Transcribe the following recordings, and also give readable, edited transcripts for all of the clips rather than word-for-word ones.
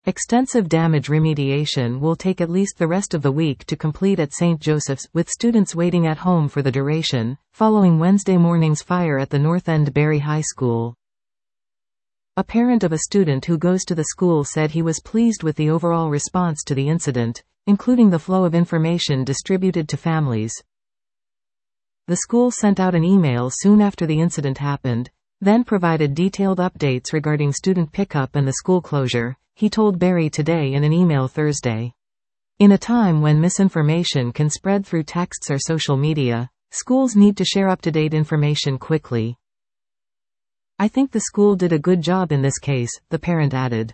Extensive damage remediation will take at least the rest of the week to complete at St. Joseph's, with students waiting at home for the duration, following Wednesday morning's fire at the North End Barry High School. A parent of a student who goes to the school said he was pleased with the overall response to the incident, including the flow of information distributed to families. The school sent out an email soon after the incident happened, then provided detailed updates regarding student pickup and the school closure, he told Barry Today in an email Thursday. In a time when misinformation can spread through texts or social media, schools need to share up-to-date information quickly. I think the school did a good job in this case, the parent added.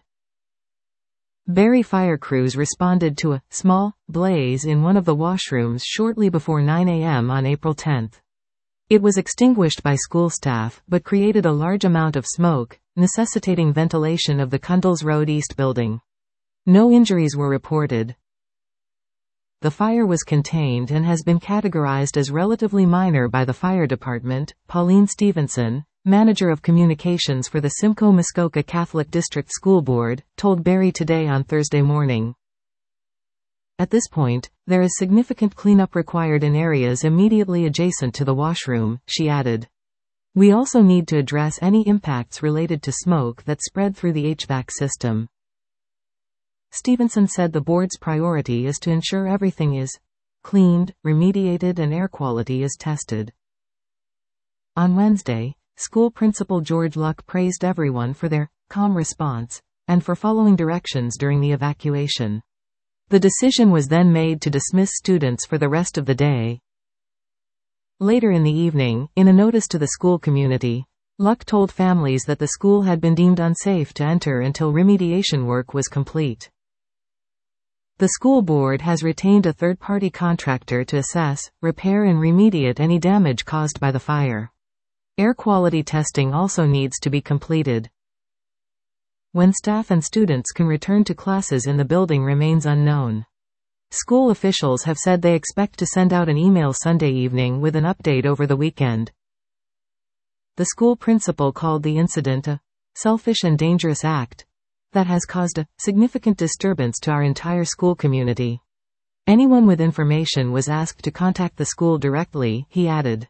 Barry fire crews responded to a small blaze in one of the washrooms shortly before 9 a.m. on April 10. It was extinguished by school staff, but created a large amount of smoke, necessitating ventilation of the Cundles Road East building. No injuries were reported. The fire was contained and has been categorized as relatively minor by the fire department. Pauline Stevenson, manager of communications for the Simcoe Muskoka Catholic District School Board, told Barry Today on Thursday morning. At this point, there is significant cleanup required in areas immediately adjacent to the washroom, she added. We also need to address any impacts related to smoke that spread through the HVAC system. Stevenson said the board's priority is to ensure everything is cleaned, remediated, and air quality is tested. On Wednesday, school principal George Luck praised everyone for their calm response and for following directions during the evacuation. The decision was then made to dismiss students for the rest of the day. Later in the evening, in a notice to the school community, Luck told families that the school had been deemed unsafe to enter until remediation work was complete. The school board has retained a third-party contractor to assess, repair and remediate any damage caused by the fire. Air quality testing also needs to be completed. When staff and students can return to classes in the building remains unknown. School officials have said they expect to send out an email Sunday evening with an update over the weekend. The school principal called the incident a selfish and dangerous act that has caused a significant disturbance to our entire school community. Anyone with information was asked to contact the school directly, he added.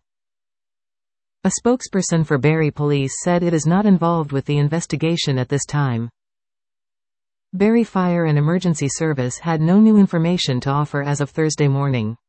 A spokesperson for Barry Police said it is not involved with the investigation at this time. Barry Fire and Emergency Service had no new information to offer as of Thursday morning.